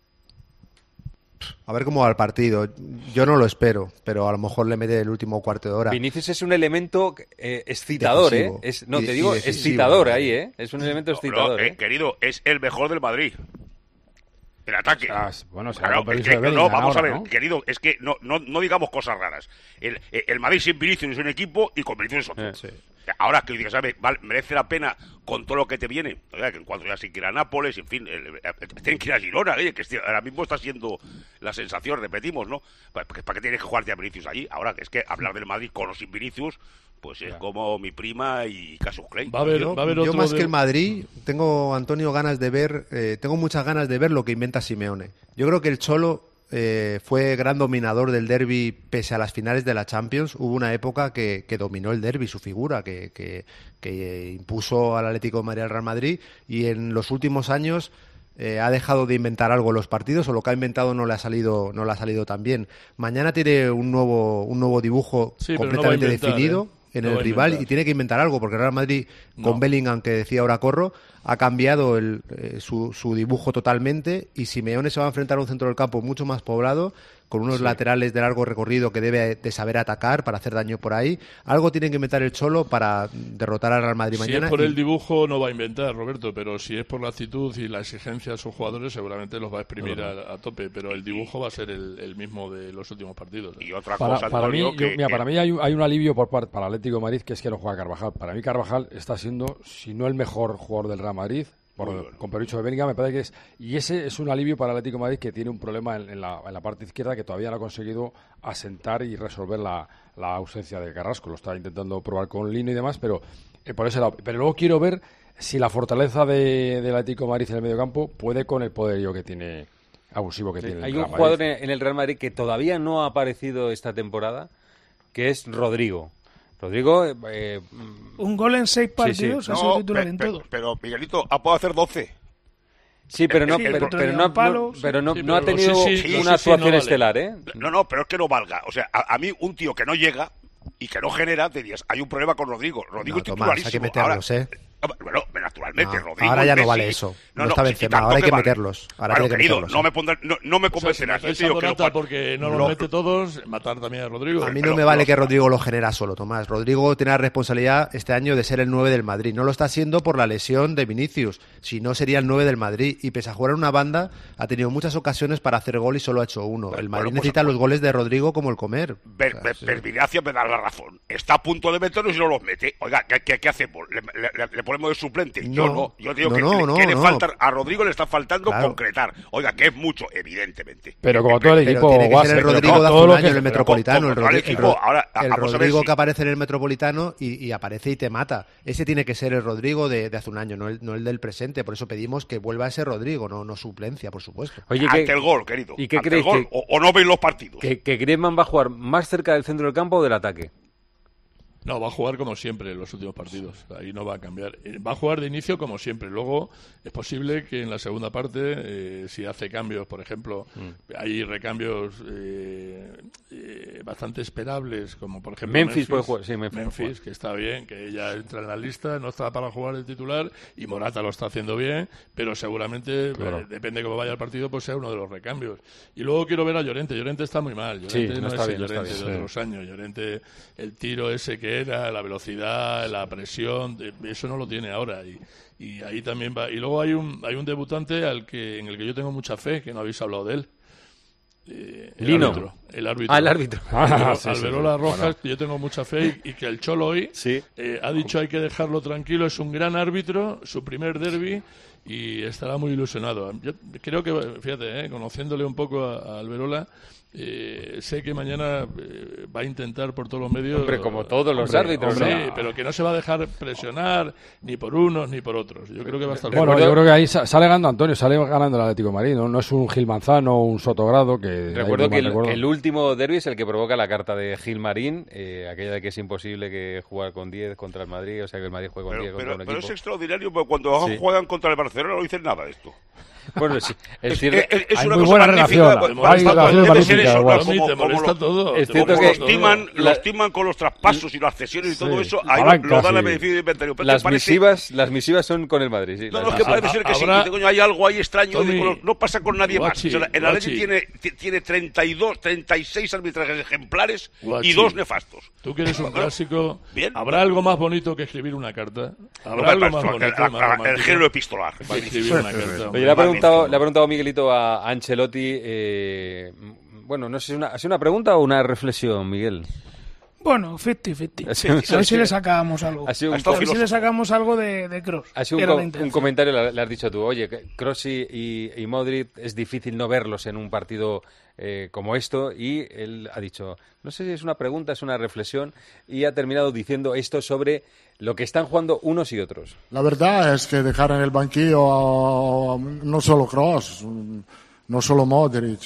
A ver cómo va el partido. Yo no lo espero, pero a lo mejor le mete el último cuarto de hora. Vinicius es un elemento eh, excitador, Decisivo. ¿eh? Es, no, Y- te y digo, decisivo, excitador ¿no? ahí, ¿eh? Es un elemento No, excitador, eh, ¿eh? querido, es el mejor del Madrid. El ataque. Ah, bueno, será Claro, con permiso es que- de no, Bellingham vamos a ahora, ver, ¿no? querido, es que no, no, no digamos cosas raras. El, el Madrid sin Vinicius es un equipo y con Vinicius es otro. Eh, Ahora que digas, ¿sabes? Vale, merece la pena con todo lo que te viene. Oiga, que en cuanto ya se quiera a Nápoles, en fin, el- el- el- tienen que ir a Girona, oye, que este- ahora mismo está siendo la sensación, repetimos, ¿no? ¿Para, para qué tienes que jugar ya Vinicius allí? Ahora, es que hablar del Madrid con o sin Vinicius, pues es como mi prima y Casus Clay. Va a haber, Yo, va a haber yo otro más de- que el Madrid, tengo, Antonio, ganas de ver, eh, tengo muchas ganas de ver lo que inventa Simeone. Yo creo que el Cholo eh, fue gran dominador del derbi pese a las finales de la Champions. Hubo una época que, que dominó el derbi, su figura, que, que, que impuso al Atlético de Madrid al Real Madrid, y en los últimos años eh, ha dejado de inventar algo en los partidos, o lo que ha inventado no le ha salido, no le ha salido tan bien. Mañana tiene un nuevo, un nuevo dibujo Sí, pero no va a completamente inventar, definido ¿eh? en No el va a rival, inventar. y tiene que inventar algo, porque el Real Madrid con No. Bellingham, que decía ahora Corro, ha cambiado el, eh, su, su dibujo totalmente, y Simeone se va a enfrentar a un centro del campo mucho más poblado, con unos Sí. laterales de largo recorrido que debe de saber atacar para hacer daño por ahí. Algo tiene que inventar el Cholo para derrotar al Real Madrid Si mañana. es por y- el dibujo no va a inventar, Roberto, pero si es por la actitud y la exigencia de sus jugadores seguramente los va a exprimir a, a tope, pero el dibujo va a ser el, el mismo de los últimos partidos. Y otra Para, cosa, para mí, Antonio, yo- que, mira, que- para mí hay un, hay un alivio por parte para el Atlético de Madrid, que es que no juega Carvajal. Para mí Carvajal está siendo, si no el mejor jugador del Real Madrid, por, Muy bueno. con permiso de Bellingham, me parece que es. Y ese es un alivio para el Atlético de Madrid, que tiene un problema en, en la, en la parte izquierda que todavía no ha conseguido asentar y resolver la, la ausencia de Carrasco. Lo está intentando probar con Lino y demás, pero eh, por ese lado. Pero luego quiero ver si la fortaleza de, del Atlético de Madrid en el mediocampo puede con el poderío que tiene, abusivo que Sí, tiene el hay Real un Madrid. jugador en en el Real Madrid que todavía no ha aparecido esta temporada, que es Rodrigo. Rodrigo... Eh, un gol en seis partidos, sí, sí. ha sido no, titular pe, en pe, todo. Pero, Miguelito, ha podido hacer doce. Sí, pero no, Sí, pero, pero pero no, palo, no, sí. pero no, Sí, no pero ha tenido sí, sí, una sí, sí, actuación no vale. estelar, ¿eh? No, no, pero es que no valga. O sea, a, a mí un tío que no llega y que no genera, te dirías, hay un problema con Rodrigo. Rodrigo No, es Tomás, hay que titularísimo. meterlos, Ahora, ¿eh? Bueno, naturalmente, No, Rodrigo. ahora ya no Messi, vale eso. No está sí, Benzema, tanto ahora hay que vale. meterlos. Ahora Claro, hay que querido, meterlos, no ¿eh? me, pondrá, no, no me O sea, si convencerás. metéis Yo a digo que Morata lo- porque no lo- los mete todos, matar también a Rodrigo. A mí Pero no me vale los- que Rodrigo lo genera solo, Tomás. Rodrigo tiene la responsabilidad este año de ser el nueve del Madrid. No lo está haciendo por la lesión de Vinicius, si no sería el nueve del Madrid. Y pese a jugar en una banda, ha tenido muchas ocasiones para hacer gol y solo ha hecho uno. El Madrid bueno, pues- necesita los goles de Rodrigo como el comer. Ver, ver- Pervidacia me da la razón. Está a punto de meterlos y no los mete. Oiga, ¿qué, qué, qué hacemos? ¿Le, le- le ponemos de suplente? yo No, no. Yo digo no, que, no, que le, no, que le no. falta, a Rodrigo le está faltando Claro. concretar. Oiga, que es mucho, evidentemente. Pero como todo el Pero equipo tiene que base, ser el pero Rodrigo como de hace todo un lo año que- en el pero Metropolitano. como- El, como Rodri- el el equipo, Ro- ahora, a- el vamos a ver Rodrigo si- que aparece en el Metropolitano y, y aparece y te mata. Ese tiene que ser el Rodrigo de, de hace un año, no el, no el del presente. Por eso pedimos que vuelva ese Rodrigo, no, no suplencia, por supuesto. Oye, ante ¿qué- el gol, querido. ¿Y qué ante creéis? el gol. Que, O, o no veis los partidos. que, que Griezmann va a jugar más cerca del centro del campo o del ataque? No, va a jugar como siempre en los últimos partidos. Ahí no va a cambiar. Eh, Va a jugar de inicio como siempre. Luego es posible que en la segunda parte, eh, si hace cambios, por ejemplo, Mm. hay recambios eh, eh, bastante esperables, como por ejemplo Memphis puede jugar, sí, Memphis puede jugar. que está bien, que ya entra en la lista, no está para jugar el titular y Morata lo está haciendo bien, pero seguramente, Claro. eh, depende de cómo vaya el partido, pues sea uno de los recambios. Y luego quiero ver a Llorente. Llorente está muy mal. Llorente Sí, no no, está es bien, el no está Llorente bien, de sí. otros años. Llorente, el tiro ese que era, la velocidad, la presión, de- eso no lo tiene ahora. Y, y ahí también va. Y luego hay un, hay un debutante al que, en el que yo tengo mucha fe, que no habéis hablado de él. Eh, el Lino. árbitro, el árbitro. Ah, el árbitro. Albero- Ah, sí, sí, Alberola sí. Rojas, Bueno. que yo tengo mucha fe y, y que el Cholo hoy eh, ha dicho hay que dejarlo tranquilo, es un gran árbitro, su primer derbi y estará muy ilusionado. Yo creo que, fíjate, eh, conociéndole un poco a, a Alberola, eh, sé que mañana eh, va a intentar por todos los medios. Hombre, como todos los Hombre, árbitros, hombre, ¿no? pero que no se va a dejar presionar ni por unos ni por otros. Yo creo que va a estar Bueno, bien. yo creo que ahí sa- sale ganando Antonio, sale ganando el Atlético de Madrid, ¿no? No es un Gil Manzano o un Sotogrado que... Recuerdo ahí que no el, me recuerdo. el último derbi es el que provoca la carta de Gilmarín, eh, aquella de que es imposible que jugar con diez contra el Madrid, o sea que el Madrid juegue con diez Pero, contra pero, un pero equipo. es extraordinario porque cuando Sí. juegan contra el Barcelona no dicen nada de esto. Bueno, sí, es Es- cierto. es- es Hay una muy cosa buena magnífica, relación, pues, hay molesta- relación debe ser magnífica, eso, igual. ¿no? A mí Como- te como molesta lo- todo. Es te cierto como molesta que los todo. timan, la- los timan con los traspasos y las cesiones y todo Sí. eso, ahí Palanca, lo, lo dan sí. a beneficio de inventario. Pero las te parece- misivas, las misivas son con el Madrid, sí. No, las no, es que misivas. parece ser que sí, Habrá- que, coño, hay algo ahí extraño. Tommy, digo, no pasa con nadie Guachi, más. O sea, el Atleti Guachi. tiene, ti- tiene treinta y dos, treinta y seis arbitrajes ejemplares Guachi. y dos nefastos. Tú que eres un clásico, Bien. ¿habrá algo más bonito que escribir una carta? ¿Habrá No, algo el- más el- bonito, el- más el romántico género epistolar. que escribir una carta? Oye, le ha preguntado, le ha preguntado Miguelito a Ancelotti, eh, bueno, no sé si es una, ¿ha sido una pregunta o una reflexión, Miguel? Bueno, cincuenta cincuenta. Ha sido- A ver si le sacábamos algo. Ha sido un A ver si filósofo. le sacamos algo de, de Kroos. Ha sido que un, era co- la un intención. comentario, le, le has dicho tú, oye, Kroos y, y, y Modric es difícil no verlos en un partido eh, como esto, y él ha dicho, no sé si es una pregunta, es una reflexión, y ha terminado diciendo esto sobre lo que están jugando unos y otros. La verdad es que dejar en el banquillo a- no solo Kroos, no solo Modric,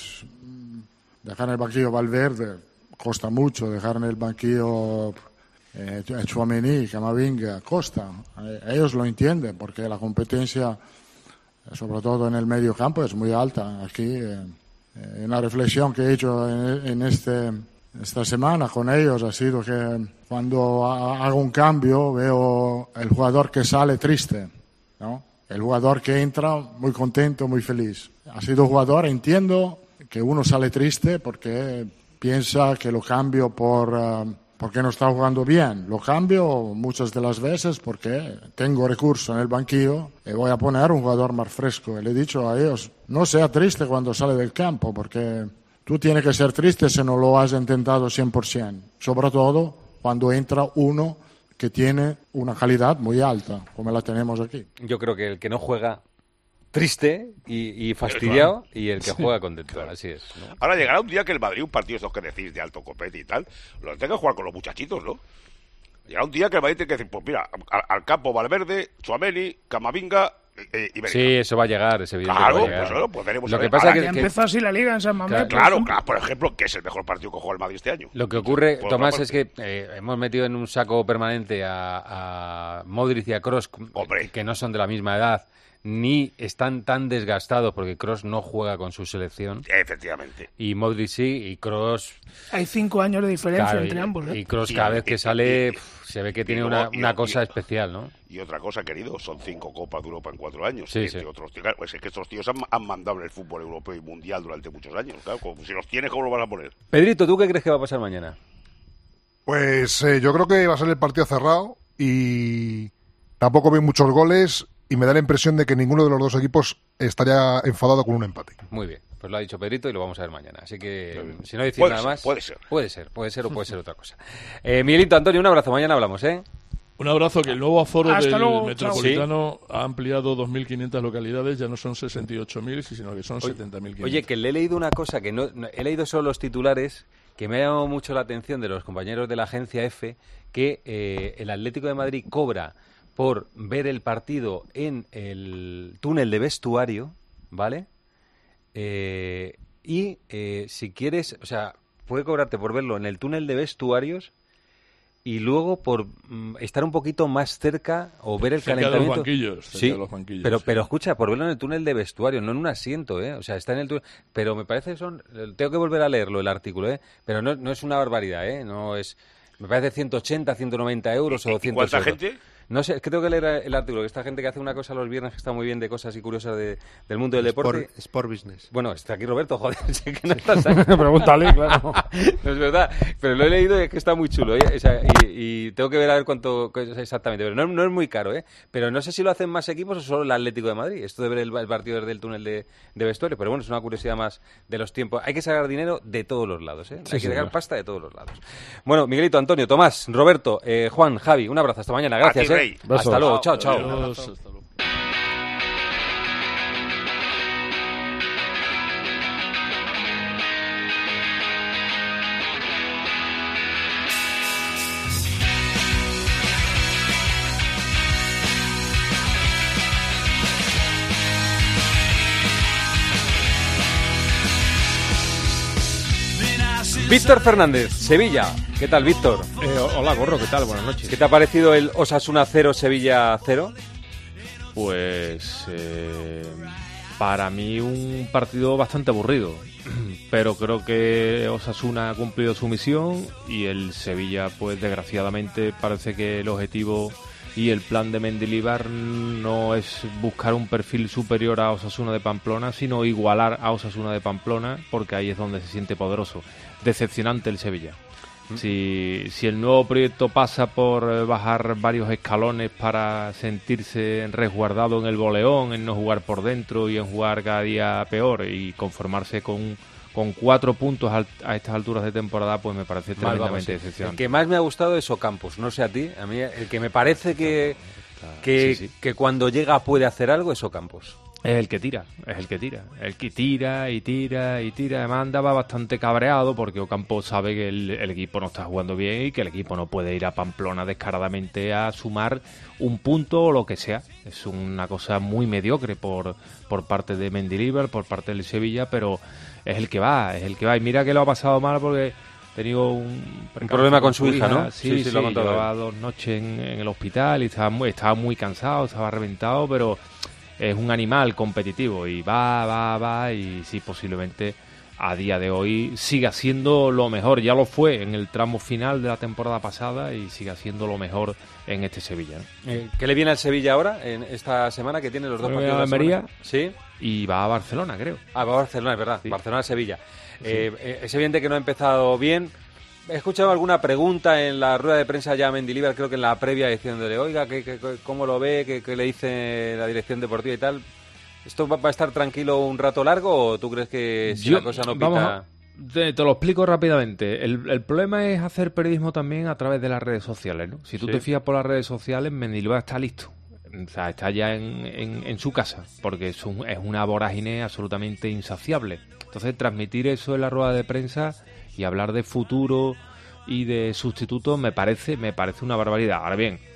dejar en el banquillo Valverde costa mucho, dejar en el banquillo eh, Tchouaméni, Camavinga, costa. Eh, ellos lo entienden porque la competencia, eh, sobre todo en el medio campo, es muy alta. Aquí, eh, eh, una reflexión que he hecho en, en este, esta semana con ellos ha sido que cuando ha- hago un cambio veo el jugador que sale triste, ¿no? El jugador que entra muy contento, muy feliz. Ha sido jugador, entiendo que uno sale triste porque piensa que lo cambio por eh, porque no está jugando bien. Lo cambio muchas de las veces porque tengo recurso en el banquillo y voy a poner un jugador más fresco. Y le he dicho a ellos, no sea triste cuando sale del campo porque tú tienes que ser triste si no lo has intentado cien por ciento. Sobre todo cuando entra uno que tiene una calidad muy alta, como la tenemos aquí. Yo creo que el que no juega triste y, y fastidiado, y el que juega contento, así es, ¿no? Ahora llegará un día que el Madrid, un partido estos que decís de alto copete y tal, lo tenga que jugar con los muchachitos, ¿no? Llegará un día que el Madrid tiene que decir, pues mira, al, al campo Valverde, Tchouaméni, Camavinga, eh, ibérica. Sí, eso va a llegar, es evidente. Claro, que va a llegar. pues, bueno, pues veremos Lo a que ver. pasa Ahora que, Ya que- empezó así la Liga en San Mamés. Claro, claro, claro, por ejemplo, que es el mejor partido que juega el Madrid este año. Lo que ocurre, Por Tomás, otra es que eh, hemos metido en un saco permanente a, a Modric y a Kroos, que no son de la misma edad, ni están tan desgastados, porque Kroos no juega con su selección. Efectivamente. Y Modric sí, y Kroos... Hay cinco años de diferencia Claro, entre y, ambos. ¿eh? y Kroos cada vez que sale pf, se ve que tiene luego- una, y- una y- cosa especial, ¿no? Y otra cosa, querido, son cinco Copas de Europa en cuatro años. Sí, Entre sí. otros tíos, claro, pues es que estos tíos han, han mandado en el fútbol europeo y mundial durante muchos años. Claro, como si los tienes, ¿cómo lo vas a poner? Pedrito, ¿tú qué crees que va a pasar mañana? Pues eh, yo creo que va a ser el partido cerrado y tampoco veo muchos goles y me da la impresión de que ninguno de los dos equipos estaría enfadado con un empate. Muy bien, pues lo ha dicho Pedrito y lo vamos a ver mañana. Así que, si no decís Puede nada ser, más... puede ser. Puede ser, puede ser o puede ser otra cosa. Eh, Miguelito, Antonio, un abrazo. Mañana hablamos, ¿eh? Un abrazo, que el nuevo aforo Hasta del luego, Metropolitano ha ampliado dos mil quinientas localidades, ya no son sesenta y ocho mil, sino que son Oye, setenta mil quinientas. Oye, que le he leído una cosa, que no, no- he leído solo los titulares, que me ha llamado mucho la atención de los compañeros de la agencia F, que eh, el Atlético de Madrid cobra por ver el partido en el túnel de vestuario, ¿vale? Eh, y eh, si quieres, o sea, puede cobrarte por verlo en el túnel de vestuarios y luego por mm, estar un poquito más cerca o ver el Cerca de los calentamiento. banquillos, cerca sí, de los banquillos, pero, sí. pero escucha, por verlo en el túnel de vestuario, no en un asiento, ¿eh? O sea, está en el túnel. Pero me parece que son. Tengo que volver a leerlo el artículo, ¿eh? Pero no, no es una barbaridad, ¿eh? No es. Me parece ciento ochenta, ciento noventa euros o doscientos cuánta euros. gente? No sé, es que tengo que leer el artículo. Que esta gente que hace una cosa los viernes que está muy bien de cosas y curiosas de- del mundo del deporte. Sport, Sport Business. Bueno, está aquí Roberto, joder, sé que no estás ahí. Pregúntale, claro. No es verdad, pero lo he leído y es que está muy chulo, ¿eh? O sea, y, y tengo que ver a ver cuánto es exactamente, pero no, no es muy caro, ¿eh? Pero no sé si lo hacen más equipos o solo el Atlético de Madrid, esto de ver el, el partido desde el túnel de, de vestuario, pero bueno, es una curiosidad más de los tiempos. Hay que sacar dinero de todos los lados, ¿eh? Sí, Hay que sacar señor. pasta de todos los lados. Bueno, Miguelito, Antonio, Tomás, Roberto, eh, Juan, Javi, un abrazo, hasta mañana, gracias, ti, ¿eh? Rey. Hasta Besos. luego, chao, chao. Adiós, hasta luego. Víctor Fernández, Sevilla. ¿Qué tal, Víctor? Eh, hola, Gorro, ¿qué tal? Buenas noches. ¿Qué te ha parecido el Osasuna cero, Sevilla cero? Pues eh, para mí un partido bastante aburrido, pero creo que Osasuna ha cumplido su misión y el Sevilla, pues desgraciadamente parece que el objetivo y el plan de Mendilibar no es buscar un perfil superior a Osasuna de Pamplona, sino igualar a Osasuna de Pamplona, porque ahí es donde se siente poderoso. Decepcionante el Sevilla. Si, si el nuevo proyecto pasa por eh, bajar varios escalones para sentirse resguardado en el boleón, en no jugar por dentro y en jugar cada día peor y conformarse con, con cuatro puntos al- a estas alturas de temporada, pues me parece Mal, vamos, tremendamente sí. El decepcionante. que más me ha gustado es Ocampos, no sé a ti, a mí el que me parece que, que, Sí, sí. que cuando llega puede hacer algo es Ocampos. Es el que tira, es el que tira, el que tira y tira y tira. Además andaba bastante cabreado porque Ocampo sabe que el, el equipo no está jugando bien y que el equipo no puede ir a Pamplona descaradamente a sumar un punto o lo que sea. Es una cosa muy mediocre por, por parte de Mendilibar, por parte del Sevilla, pero es el que va, es el que va. Y mira que lo ha pasado mal porque ha tenido un, Un problema con su hija, ¿no? Sí, Sí, sí, sí, lo ha contado llevaba él. dos noches en, en el hospital y estaba muy, estaba muy cansado, estaba reventado, pero es un animal competitivo y va, va, va y sí, posiblemente a día de hoy siga siendo lo mejor. Ya lo fue en el tramo final de la temporada pasada y siga siendo lo mejor en este Sevilla, ¿no? Eh, ¿Qué le viene al Sevilla ahora, en esta semana, que tiene los dos Creo que partidos a de la Almería. semana? Sí. Y va a Barcelona, creo. Ah, va a Barcelona, es verdad. Barcelona-Sevilla. Eh, eh, es evidente que no ha empezado bien. He escuchado alguna pregunta en la rueda de prensa ya a Mendilibar, creo que en la previa, diciéndole, oiga, ¿qué, qué, ¿cómo lo ve? ¿Qué, qué le dice la dirección deportiva y tal? ¿Esto va, va a estar tranquilo un rato largo o tú crees que si Yo- la cosa no pita...? vamos a- te, te lo explico rápidamente. El, el problema es hacer periodismo también a través de las redes sociales, ¿no? Si tú Sí. te fijas por las redes sociales, Mendilibar está listo. O sea, está ya en, en, en su casa, porque es, un- es una vorágine absolutamente insaciable. Entonces, transmitir eso en la rueda de prensa y hablar de futuro y de sustitutos me parece, me parece una barbaridad. Ahora bien,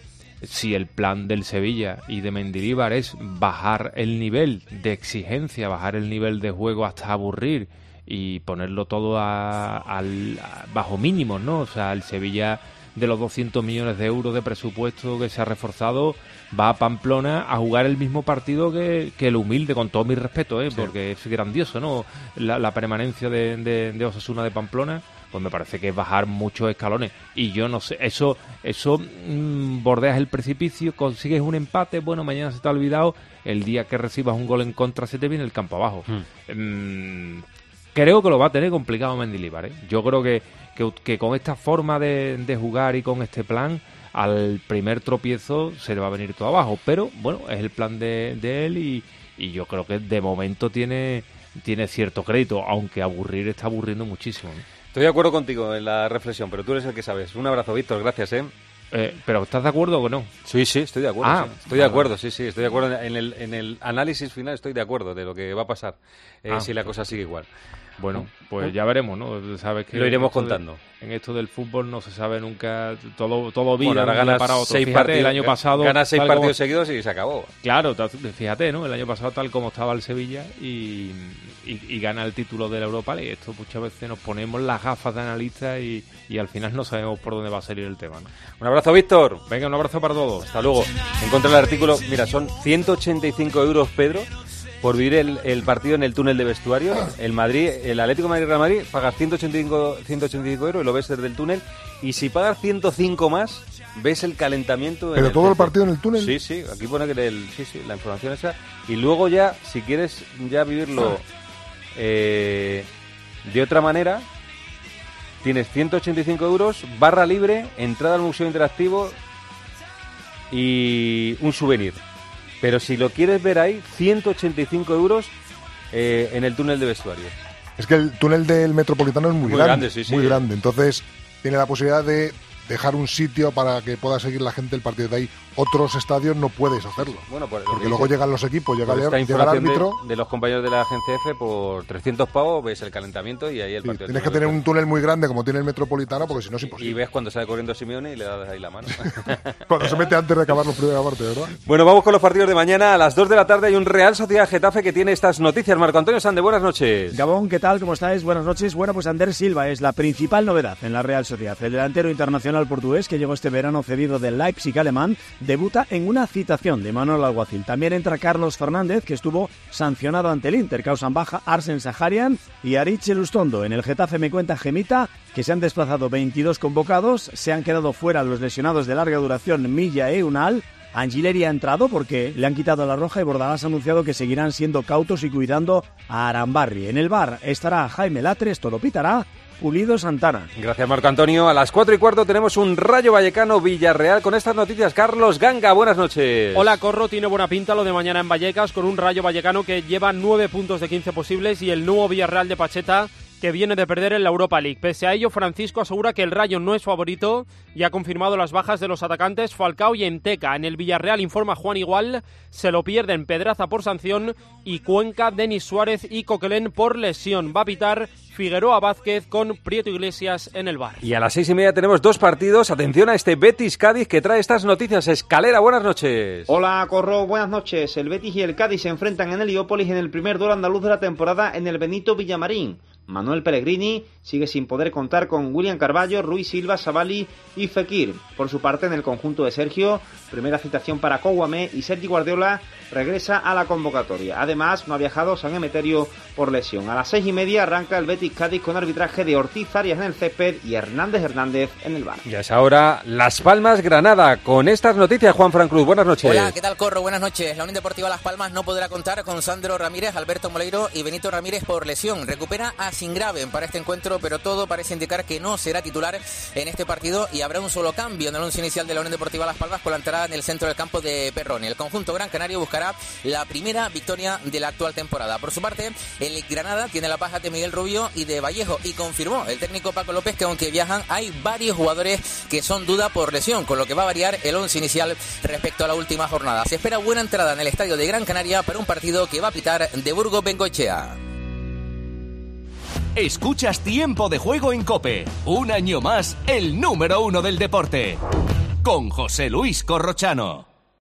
si el plan del Sevilla y de Mendilibar es bajar el nivel de exigencia, bajar el nivel de juego hasta aburrir y ponerlo todo a, al, a, bajo mínimos, ¿no? O sea, el Sevilla, de los doscientos millones de euros de presupuesto que se ha reforzado, va a Pamplona a jugar el mismo partido que, que el Humilde, con todo mi respeto, ¿eh? Sí. Porque es grandioso, ¿no? La, la permanencia de, de, de Osasuna de Pamplona, pues me parece que es bajar muchos escalones. Y yo no sé, eso eso mmm, bordeas el precipicio, consigues un empate, bueno, mañana se te ha olvidado, el día que recibas un gol en contra se te viene el campo abajo. Mm. Mm, creo que lo va a tener complicado Mendilibar, ¿eh? Yo creo que, que, que con esta forma de, de jugar y con este plan, al primer tropiezo se le va a venir todo abajo. Pero, bueno, es el plan de, de él y, y yo creo que de momento tiene, tiene cierto crédito, aunque aburrir está aburriendo muchísimo, ¿no? Estoy de acuerdo contigo en la reflexión, pero tú eres el que sabes. Un abrazo, Víctor, gracias, ¿eh? eh ¿Pero estás de acuerdo o no? Sí, sí, estoy de acuerdo. Ah, sí. Estoy de acuerdo, sí, sí, estoy de acuerdo. En el, en el análisis final estoy de acuerdo de lo que va a pasar eh, ah, si la cosa sigue igual. Bueno, pues ya veremos, ¿no? Sabes que lo iremos esto contando. De, en esto del fútbol no se sabe nunca, todo todo vida, bueno, ahora ganas para otro. seis Fíjate, partidos, el año pasado ganas seis partidos como, seguidos y se acabó. Claro, fíjate, ¿no? El año pasado tal como estaba el Sevilla y, y, y gana el título de la Europa League. Esto muchas veces nos ponemos las gafas de analistas y, y al final no sabemos por dónde va a salir el tema, ¿no? Un abrazo, Víctor. Venga, un abrazo para todos. Hasta luego. Encontré el artículo, mira, son ciento ochenta y cinco euros, Pedro, por vivir el, el partido en el túnel de vestuarios. El Madrid, el Atlético de Madrid Real Madrid, pagas ciento ochenta y cinco, ciento ochenta y cinco euros y lo ves desde el túnel. Y si pagas ciento cinco más, ves el calentamiento. ¿Pero el todo el centro. partido en el túnel? Sí, sí, aquí pone que el, sí, sí, la información esa. Y luego ya, si quieres ya vivirlo eh, de otra manera, tienes ciento ochenta y cinco euros, barra libre, entrada al museo interactivo y un souvenir. Pero si lo quieres ver ahí, ciento ochenta y cinco euros eh, en el túnel de vestuario. Es que el túnel del Metropolitano es muy, muy grande, grande sí, sí. muy grande. Entonces tiene la posibilidad de dejar un sitio para que pueda seguir la gente el partido de ahí. Otros estadios no puedes hacerlo. Bueno, pues, porque luego llegan los equipos, llega, esta el, llega el árbitro. De, de los compañeros de la agencia F, por trescientos pavos ves el calentamiento y ahí el sí, partido. Tienes que tener un túnel muy grande como tiene el Metropolitano, porque si no es imposible. Y ves cuando sale corriendo Simeone y le das ahí la mano. Cuando se mete antes de acabar la primera parte, ¿verdad? Bueno, vamos con los partidos de mañana. A las dos de la tarde hay un Real Sociedad Getafe que tiene estas noticias. Marco Antonio Sande, buenas noches. Gabón, ¿qué tal? ¿Cómo estáis? Buenas noches. Bueno, pues Ander Silva es la principal novedad en la Real Sociedad. El delantero internacional portugués que llegó este verano cedido del Leipzig alemán debuta en una citación de Manuel Alguacil. También entra Carlos Fernández, que estuvo sancionado ante el Inter. Causan baja Arsen Saharian y Aritz Elustondo. En el Getafe me cuenta Gemita que se han desplazado veintidós convocados, se han quedado fuera los lesionados de larga duración Milla e Unal. Angileri ha entrado porque le han quitado la roja y Bordalás ha anunciado que seguirán siendo cautos y cuidando a Arambarri. En el V A R estará Jaime Latres, todo pitará Pulido Santana. Gracias, Marco Antonio. A las cuatro y cuarto tenemos un Rayo Vallecano Villarreal. Con estas noticias, Carlos Ganga, buenas noches. Hola, Corro, tiene buena pinta lo de mañana en Vallecas, con un Rayo Vallecano que lleva nueve puntos de quince posibles y el nuevo Villarreal de Pacheta, que viene de perder en la Europa League. Pese a ello, Francisco asegura que el Rayo no es favorito y ha confirmado las bajas de los atacantes Falcao y Enteca. En el Villarreal, informa Juan Igual, se lo pierden Pedraza por sanción y Cuenca, Denis Suárez y Coquelén por lesión. Va a pitar Figueroa Vázquez con Prieto Iglesias en el V A R. Y a las seis y media tenemos dos partidos. Atención a este Betis-Cádiz que trae estas noticias. Escalera, buenas noches. Hola, Corro, buenas noches. El Betis y el Cádiz se enfrentan en Heliópolis en el primer duelo andaluz de la temporada en el Benito Villamarín. Manuel Pellegrini sigue sin poder contar con William Carballo, Ruiz Silva, Savali y Fekir. Por su parte, en el conjunto de Sergio, primera citación para Kouamé y Sergi Guardiola regresa a la convocatoria. Además, no ha viajado San Emeterio por lesión. A las seis y media arranca el Betis Cádiz con arbitraje de Ortiz Arias en el césped y Hernández Hernández en el V A R. Ya es ahora Las Palmas Granada. Con estas noticias, Juan Fran Cruz, buenas noches. Hola, ¿qué tal, Corro? Buenas noches. La Unión Deportiva Las Palmas no podrá contar con Sandro Ramírez, Alberto Moleiro y Benito Ramírez por lesión. Recupera a Singraven para este encuentro, pero todo parece indicar que no será titular en este partido y habrá un solo cambio en el once inicial de la Unión Deportiva Las Palmas con la entrada en el centro del campo de Perroni. El conjunto gran canario buscará la primera victoria de la actual temporada. Por su parte, el Granada tiene la baja de Miguel Rubio y de Vallejo y confirmó el técnico Paco López que aunque viajan hay varios jugadores que son duda por lesión, con lo que va a variar el once inicial respecto a la última jornada. Se espera buena entrada en el estadio de Gran Canaria para un partido que va a pitar de Burgos Bengoechea. Escuchas Tiempo de Juego en COPE. Un año más, el número uno del deporte. con José Luis Corrochano.